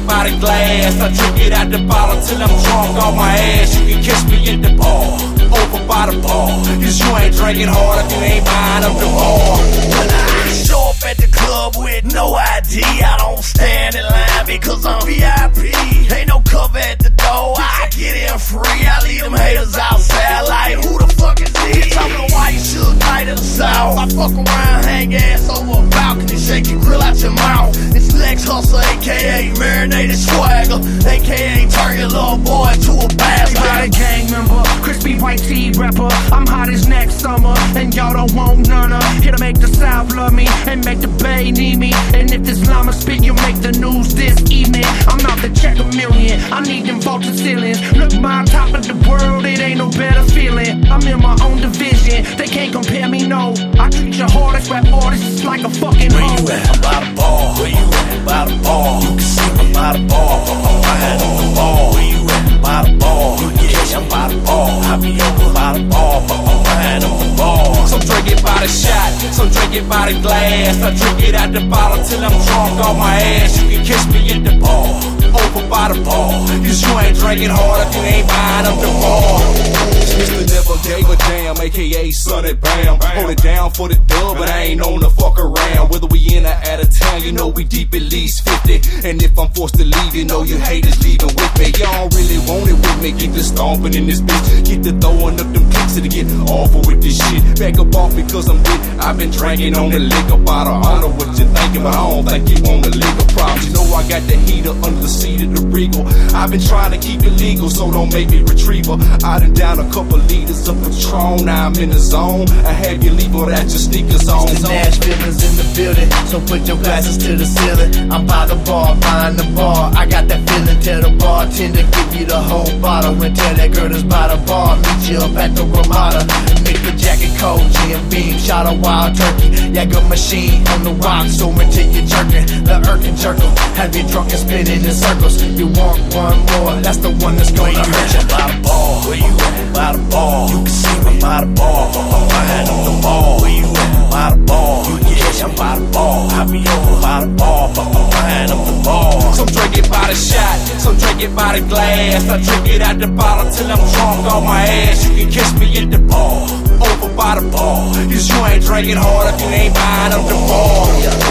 by the glass. I drink it out the bottle till I'm drunk on my ass. You can catch me in the bar, over by the bar. Cause you ain't drinking hard if you ain't buying up the bar. When I show up at the club with no ID, I don't stand in line because I'm VIP. Ain't no cover at the door, I get in free. I leave them haters outside like, who the fuck is he? Talking white shook night in the south. I fuck around, hang ass over a balcony, shake your grill out your mouth. It's Lex Hustler, aka Marinated Swagger, aka turn your little boy to a bastard. Got a gang member, crispy white tea rapper. I'm hot as next summer, and y'all don't want none of. Here to make the South love me, and make the Bay need me. And if this llama spit, you make the news this evening. I'm out to check $1 million, I need them vaulted ceilings. Look, my top of the world, it ain't no better feeling. I'm in my own division, they can't compare me, no. I treat your hardest rap artists like a fucking hoe. Where you at? I'm by the bar. Where you at? By the bar. You can see me by the bar. I'm behind on the bar. Where you at? By the bar. You can catch I'm by the bar. I be over by the bar, but I'm behind on the bar. Some drink it by the shot, some drink it by the glass. I drink it out the bottle till I'm drunk on my ass. You can catch me in the bar, over by the bar. Cause you ain't drinking hard if you ain't buying up the bar. Mr. Never gave a damn, aka Sonny Bam. Hold it down for the dub, but I ain't on the fuck around. Whether we in or out of town, you know we deep at least 50. And if I'm forced to leave, you know you haters leaving with me. Y'all really want it with me, get the stomping in this bitch. Get the throwing up them kicks to get awful with this shit. Back up off because I'm lit. I've been drinking on the liquor bottle. I don't know what you're thinking, but I don't think you want the liquor problem. You know I got the heater under the seat of the Regal. I've been trying to keep it legal, so don't make me retriever. I done down a couple liters of Patron, now I'm in the zone. I have you leave without your sneakers on. The Nashville's in the building, so put your glasses to the ceiling. I'm by the bar, behind the bar. I got that feeling, tell the bartender give you the whole bottle. And tell that girl that's by the bar, meet you up at the Ramada. Mix the jacket cold, Jim Beam, shot a wild turkey. Yaga machine on the rock, so until you're jerking. The Irkin Jerkle, have you drunk and spinning in circles. You want one more, that's the one that's gonna hurt you. By the bar, where you at? By the bar, you can see me by the bar. I'm behind on the bar, where you at? By the bar, you can catch I'm by the bar. I be over by the bar, but I'm behind on the bar. Some drink it by the shot, some drink it by the glass. I drink it out the bottle till I'm drunk on my ass. You can catch me in the bar, over by the bar. Cause you ain't drinking hard if you ain't buying up the bar.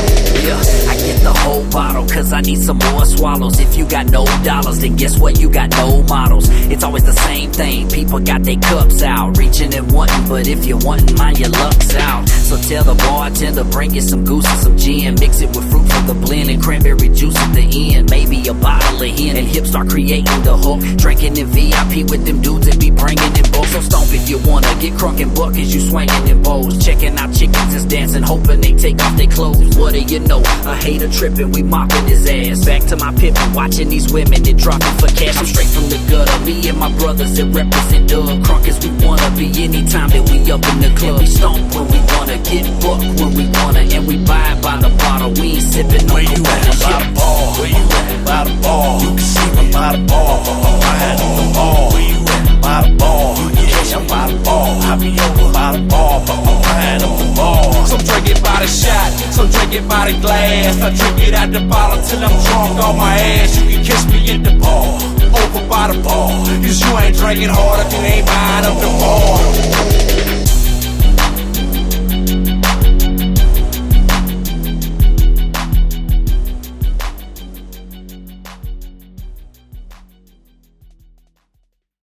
I get the whole bottle cause I need some more swallows. If you got no dollars, then guess what? You got no models. It's always the same thing, people got their cups out, reaching and wanting, but if you're wanting mine, your luck's out. So tell the bartender, bring you some goose and some gin. Mix it with fruit from the blend and cranberry juice at the end. Maybe a bottle of hen, and hips start creating the hook. Drinking in VIP with them dudes that be bringing in bulk. So stomp if you wanna, get crunk and buck as you swinging in bowls. Checking out chickens that's dancing, hoping they take off their clothes. What do you know? A hater tripping, we mopping his ass. Back to my pippin', watching these women that dropping for cash. I'm straight from the gutter, me and my brothers that represent Doug. Crunk as we wanna be anytime that we up in the club. We stomp when we wanna, get buck when we wanna, and we buy by the bottle. We ain't sipping no Where you at? By the bar. Where you at? By the bar. You can see me by the bar. I'm behind on the bar. Where you at? By the bar. You can catch I'm by the bar. I be over by the bar, but I'm behind on the bar. Some drink it by the shot, some drink it by the glass. I drink it out the bottle till I'm drunk on my ass. You can catch me in the bar, over by the bar. Cause you ain't drinking hard if you ain't buying up the bar.